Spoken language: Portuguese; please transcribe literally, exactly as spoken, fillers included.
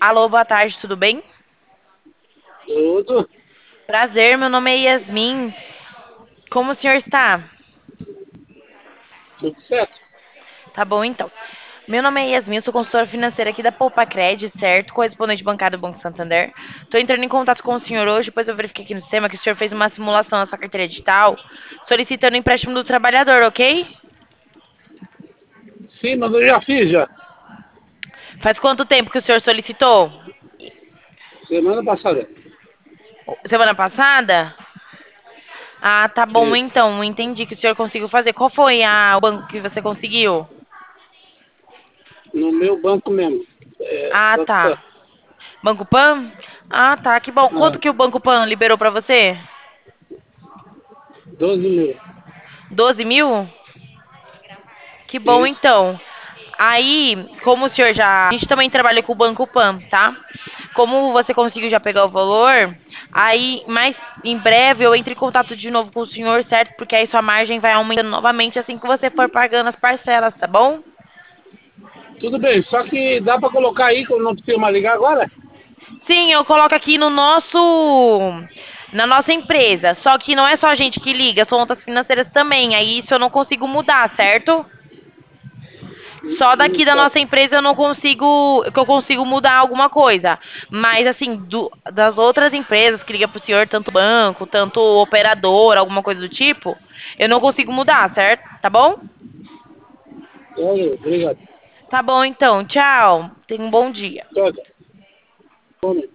Alô, boa tarde, tudo bem? Tudo, Prazer, meu nome é Yasmin. Como o senhor está? tudo certo. Tá bom, então. Meu nome é Yasmin, eu sou consultora financeira aqui da Poupa Cred, certo? Correspondente bancário do Banco Santander. Tô entrando em contato com o senhor hoje, pois eu verifiquei aqui no sistema que o senhor fez uma simulação na sua carteira digital, solicitando o empréstimo do trabalhador, ok? Sim, mas eu já fiz já. Faz quanto tempo que o senhor solicitou? Semana passada. Semana passada? Ah, tá bom, Isso. então. Entendi que o senhor conseguiu fazer. Qual foi a- o banco que você conseguiu? No meu banco mesmo. É, Ah, Banco Pan. tá. Banco Pan? Ah, tá, que bom. Quanto Ah, que o Banco Pan liberou pra você? doze mil. Doze mil? Que bom, Isso. então. Aí, como o senhor já. A gente também trabalha com o Banco Pan, tá? Como você conseguiu já pegar o valor, aí, mais em breve eu entro em contato de novo com o senhor, certo? Porque aí sua margem vai aumentando novamente assim que você for pagando as parcelas, tá bom? Tudo bem, só que dá para colocar aí que eu não preciso mais ligar agora? Sim, eu coloco aqui no nosso, na nossa empresa. Só que não é só a gente que liga, são outras financeiras também. Aí isso eu não consigo mudar, certo? Só Hum, daqui da Tá. nossa empresa eu não consigo, que eu consigo mudar alguma coisa. Mas assim, do- das outras empresas que liga pro senhor, tanto banco, tanto operador, alguma coisa do tipo, eu não consigo mudar, certo? Tá bom? Valeu, obrigado. Tá bom então. Tchau. Tenha um bom dia. Tchau, tchau. Bom,